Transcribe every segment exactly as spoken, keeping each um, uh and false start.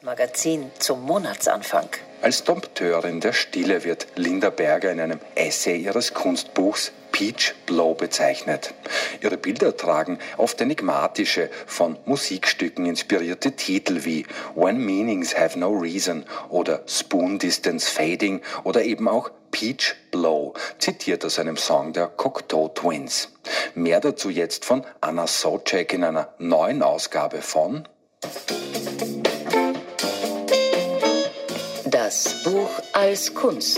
Magazin zum Monatsanfang. Als Dompteurin der Stille wird Linda Berger in einem Essay ihres Kunstbuchs Peach Blow bezeichnet. Ihre Bilder tragen oft enigmatische, von Musikstücken inspirierte Titel wie When Meanings Have No Reason oder Spoon Distance Fading oder eben auch Peach Blow, zitiert aus einem Song der Cocteau Twins. Mehr dazu jetzt von Anna Sobczak in einer neuen Ausgabe von Das Buch als Kunst.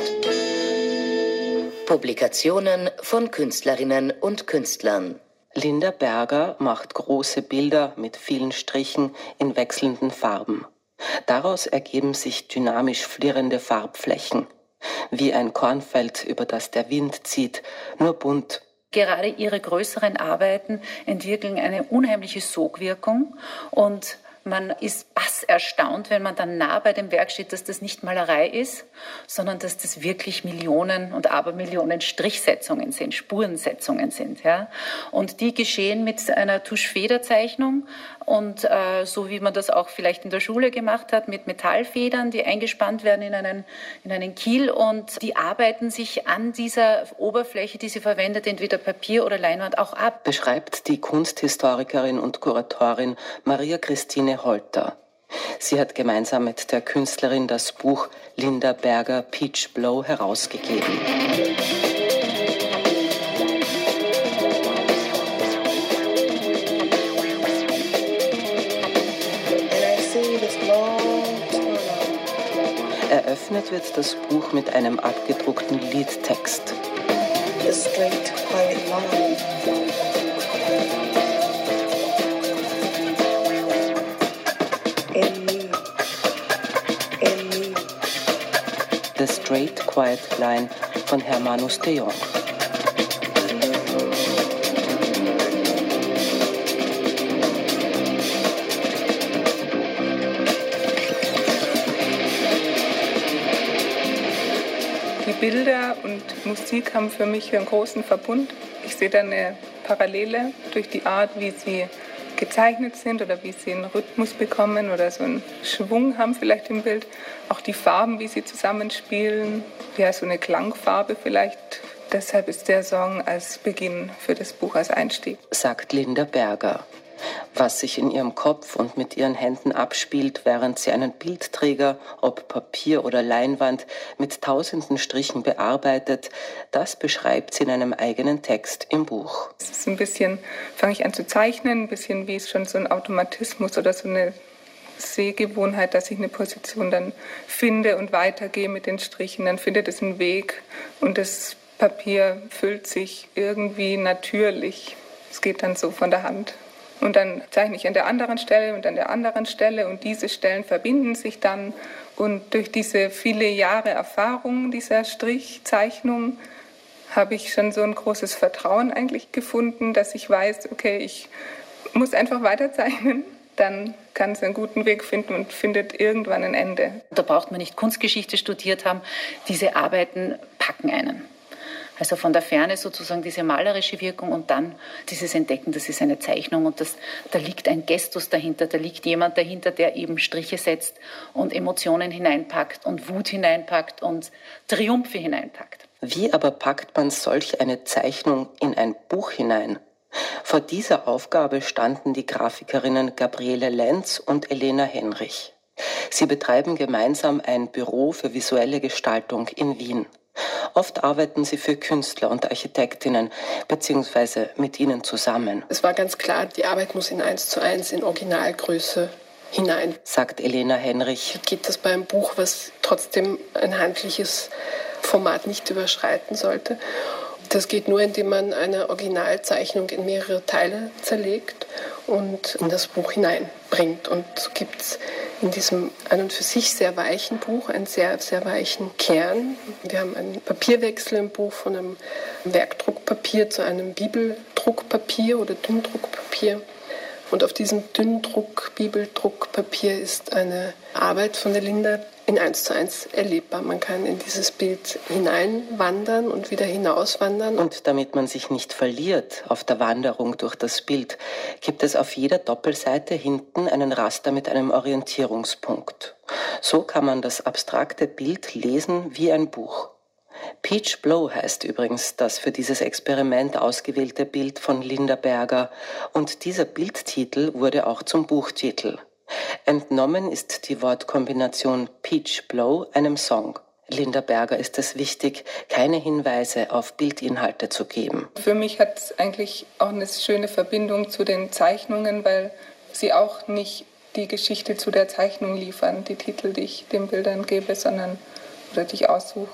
Publikationen von Künstlerinnen und Künstlern. Linda Berger macht große Bilder mit vielen Strichen in wechselnden Farben. Daraus ergeben sich dynamisch flirrende Farbflächen. Wie ein Kornfeld, über das der Wind zieht, nur bunt. Gerade ihre größeren Arbeiten entwickeln eine unheimliche Sogwirkung und man ist bass erstaunt, wenn man dann nah bei dem Werk steht, dass das nicht Malerei ist, sondern dass das wirklich Millionen und Abermillionen Strichsetzungen sind, Spurensetzungen sind. Ja? Und die geschehen mit einer Tuschfederzeichnung und äh, so wie man das auch vielleicht in der Schule gemacht hat, mit Metallfedern, die eingespannt werden in einen, in einen Kiel und die arbeiten sich an dieser Oberfläche, die sie verwendet, entweder Papier oder Leinwand, auch ab. Beschreibt die Kunsthistorikerin und Kuratorin Maria Christine Holter. Sie hat gemeinsam mit der Künstlerin das Buch Linda Berger Peach Blow herausgegeben. Eröffnet wird das Buch mit einem abgedruckten Liedtext. The straight, quiet line. In me. In me. The Straight Quiet Line von Hermanus de Jong. Die Bilder und Musik haben für mich einen großen Verbund. Ich sehe da eine Parallele durch die Art, wie sie gezeichnet sind oder wie sie einen Rhythmus bekommen oder so einen Schwung haben vielleicht im Bild. Auch die Farben, wie sie zusammenspielen, ja, so eine Klangfarbe vielleicht. Deshalb ist der Song als Beginn für das Buch, als Einstieg. Sagt Linda Berger. Was sich in ihrem Kopf und mit ihren Händen abspielt, während sie einen Bildträger, ob Papier oder Leinwand, mit tausenden Strichen bearbeitet, das beschreibt sie in einem eigenen Text im Buch. Es ist ein bisschen, fange ich an zu zeichnen, ein bisschen wie es schon so ein Automatismus oder so eine Sehgewohnheit, dass ich eine Position dann finde und weitergehe mit den Strichen. Dann findet es einen Weg und das Papier füllt sich irgendwie natürlich. Es geht dann so von der Hand. Und dann zeichne ich an der anderen Stelle und an der anderen Stelle und diese Stellen verbinden sich dann. Und durch diese viele Jahre Erfahrung dieser Strichzeichnung habe ich schon so ein großes Vertrauen eigentlich gefunden, dass ich weiß, okay, ich muss einfach weiterzeichnen. Dann kann es einen guten Weg finden und findet irgendwann ein Ende. Da braucht man nicht Kunstgeschichte studiert haben. Diese Arbeiten packen einen. Also von der Ferne sozusagen diese malerische Wirkung und dann dieses Entdecken, das ist eine Zeichnung und das, da liegt ein Gestus dahinter, da liegt jemand dahinter, der eben Striche setzt und Emotionen hineinpackt und Wut hineinpackt und Triumphe hineinpackt. Wie aber packt man solch eine Zeichnung in ein Buch hinein? Vor dieser Aufgabe standen die Grafikerinnen Gabriele Lenz und Elena Henrich. Sie betreiben gemeinsam ein Büro für visuelle Gestaltung in Wien. Oft arbeiten sie für Künstler und Architektinnen beziehungsweise mit ihnen zusammen. Es war ganz klar, die Arbeit muss in eins zu eins in Originalgröße hinein. Sagt Elena Henrich. Geht das bei einem Buch, was trotzdem ein handliches Format nicht überschreiten sollte? Das geht nur, indem man eine Originalzeichnung in mehrere Teile zerlegt und in das Buch hineinbringt. Und so gibt es in diesem an und für sich sehr weichen Buch einen sehr, sehr weichen Kern. Wir haben einen Papierwechsel im Buch von einem Werkdruckpapier zu einem Bibeldruckpapier oder Dünndruckpapier. Und auf diesem Dünndruck, Bibeldruckpapier ist eine Arbeit von der Linda in eins zu eins erlebbar. Man kann in dieses Bild hineinwandern und wieder hinauswandern. Und damit man sich nicht verliert auf der Wanderung durch das Bild, gibt es auf jeder Doppelseite hinten einen Raster mit einem Orientierungspunkt. So kann man das abstrakte Bild lesen wie ein Buch. Peach Blow heißt übrigens das für dieses Experiment ausgewählte Bild von Linda Berger, und dieser Bildtitel wurde auch zum Buchtitel. Entnommen ist die Wortkombination Peach Blow einem Song. Linda Berger ist es wichtig, keine Hinweise auf Bildinhalte zu geben. Für mich hat es eigentlich auch eine schöne Verbindung zu den Zeichnungen, weil sie auch nicht die Geschichte zu der Zeichnung liefern, die Titel, die ich den Bildern gebe, sondern oder die ich aussuche.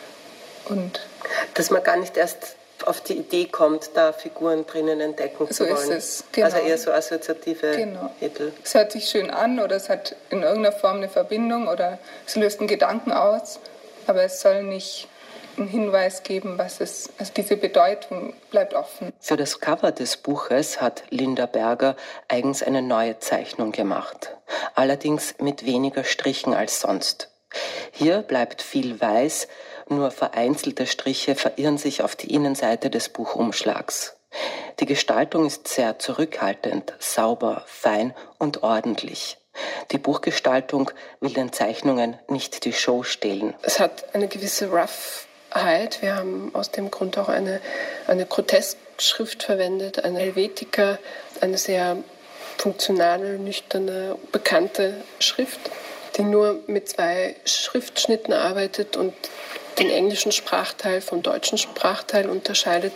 Und dass man gar nicht erst auf die Idee kommt, da Figuren drinnen entdecken so zu wollen. So ist es, genau. Also eher so assoziative genau. Titel. Es hört sich schön an oder es hat in irgendeiner Form eine Verbindung oder es löst einen Gedanken aus, aber es soll nicht einen Hinweis geben, was es, also diese Bedeutung bleibt offen. Für das Cover des Buches hat Linda Berger eigens eine neue Zeichnung gemacht, allerdings mit weniger Strichen als sonst. Hier bleibt viel weiß, nur vereinzelte Striche verirren sich auf die Innenseite des Buchumschlags. Die Gestaltung ist sehr zurückhaltend, sauber, fein und ordentlich. Die Buchgestaltung will den Zeichnungen nicht die Show stehlen. Es hat eine gewisse Roughheit. Wir haben aus dem Grund auch eine, eine Grotesk-Schrift verwendet, eine Helvetica, eine sehr funktionale, nüchterne, bekannte Schrift, die nur mit zwei Schriftschnitten arbeitet und den englischen Sprachteil vom deutschen Sprachteil unterscheidet.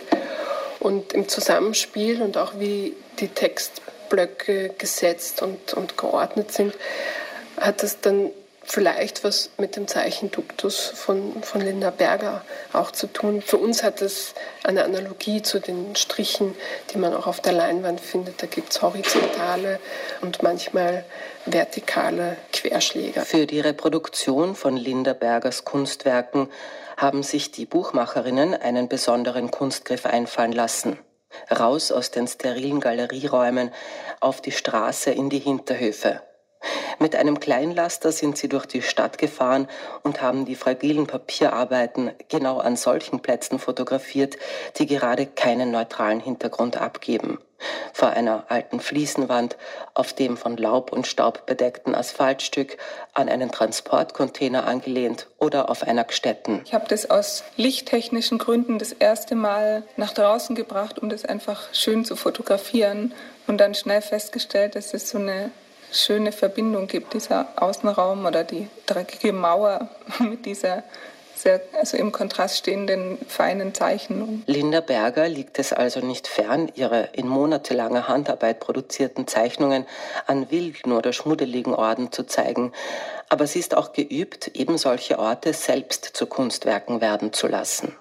Und im Zusammenspiel und auch wie die Textblöcke gesetzt und, und geordnet sind, hat es dann vielleicht was mit dem Zeichenduktus von, von Linda Berger auch zu tun. Für uns hat es eine Analogie zu den Strichen, die man auch auf der Leinwand findet. Da gibt es horizontale und manchmal vertikale Querschläge. Für die Reproduktion von Linda Bergers Kunstwerken haben sich die Buchmacherinnen einen besonderen Kunstgriff einfallen lassen. Raus aus den sterilen Galerieräumen, auf die Straße, in die Hinterhöfe. Mit einem Kleinlaster sind sie durch die Stadt gefahren und haben die fragilen Papierarbeiten genau an solchen Plätzen fotografiert, die gerade keinen neutralen Hintergrund abgeben. Vor einer alten Fliesenwand, auf dem von Laub und Staub bedeckten Asphaltstück, an einen Transportcontainer angelehnt oder auf einer Gstetten. Ich habe das aus lichttechnischen Gründen das erste Mal nach draußen gebracht, um das einfach schön zu fotografieren und dann schnell festgestellt, dass es so eine schöne Verbindung gibt, dieser Außenraum oder die dreckige Mauer mit dieser sehr, also im Kontrast stehenden feinen Zeichnung. Linda Berger liegt es also nicht fern, ihre in monatelanger Handarbeit produzierten Zeichnungen an wilden oder schmuddeligen Orten zu zeigen. Aber sie ist auch geübt, eben solche Orte selbst zu Kunstwerken werden zu lassen.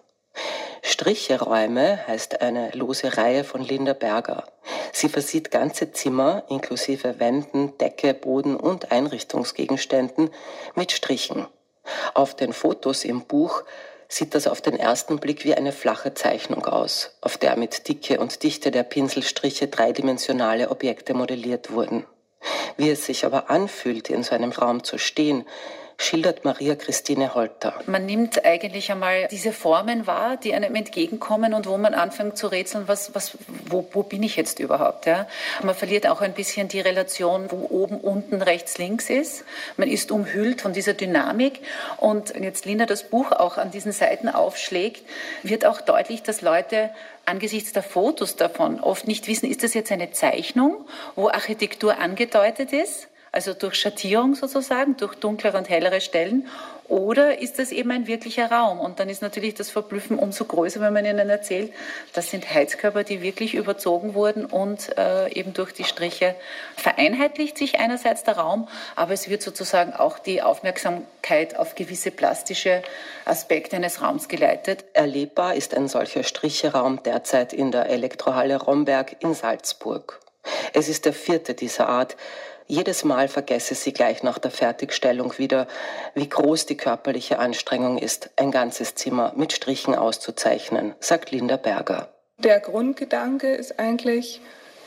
Stricheräume heißt eine lose Reihe von Linda Berger. Sie versieht ganze Zimmer, inklusive Wänden, Decke, Boden und Einrichtungsgegenständen, mit Strichen. Auf den Fotos im Buch sieht das auf den ersten Blick wie eine flache Zeichnung aus, auf der mit Dicke und Dichte der Pinselstriche dreidimensionale Objekte modelliert wurden. Wie es sich aber anfühlt, in so einem Raum zu stehen, schildert Maria Christine Holter. Man nimmt eigentlich einmal diese Formen wahr, die einem entgegenkommen und wo man anfängt zu rätseln, was, was, wo, wo bin ich jetzt überhaupt? Ja? Man verliert auch ein bisschen die Relation, wo oben, unten, rechts, links ist. Man ist umhüllt von dieser Dynamik. Und wenn jetzt Linda das Buch auch an diesen Seiten aufschlägt, wird auch deutlich, dass Leute angesichts der Fotos davon oft nicht wissen, ist das jetzt eine Zeichnung, wo Architektur angedeutet ist? Also durch Schattierung sozusagen, durch dunklere und hellere Stellen, oder ist das eben ein wirklicher Raum? Und dann ist natürlich das Verblüffen umso größer, wenn man ihnen erzählt, das sind Heizkörper, die wirklich überzogen wurden und äh, eben durch die Striche vereinheitlicht sich einerseits der Raum, aber es wird sozusagen auch die Aufmerksamkeit auf gewisse plastische Aspekte eines Raums geleitet. Erlebbar ist ein solcher Stricheraum derzeit in der Elektrohalle Romberg in Salzburg. Es ist der vierte dieser Art. Jedes Mal vergesse sie gleich nach der Fertigstellung wieder, wie groß die körperliche Anstrengung ist, ein ganzes Zimmer mit Strichen auszuzeichnen, sagt Linda Berger. Der Grundgedanke ist eigentlich,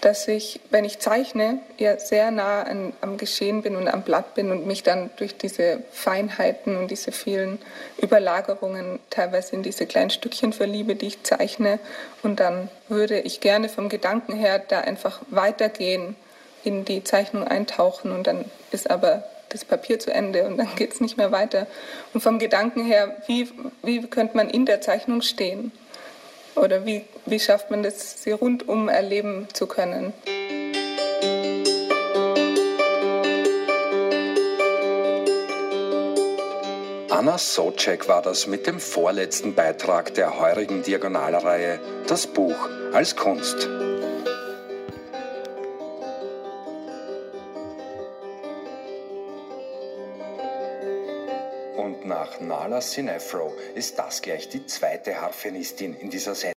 dass ich, wenn ich zeichne, ja sehr nah an, am Geschehen bin und am Blatt bin und mich dann durch diese Feinheiten und diese vielen Überlagerungen teilweise in diese kleinen Stückchen verliebe, die ich zeichne. Und dann würde ich gerne vom Gedanken her da einfach weitergehen, in die Zeichnung eintauchen und dann ist aber das Papier zu Ende und dann geht es nicht mehr weiter. Und vom Gedanken her, wie, wie könnte man in der Zeichnung stehen? Oder wie, wie schafft man das, sie rundum erleben zu können? Anna Sobczak war das mit dem vorletzten Beitrag der heurigen Diagonalreihe Das Buch als Kunst. Und nach Nala Sinefro ist das gleich die zweite Harfenistin in dieser Sendung.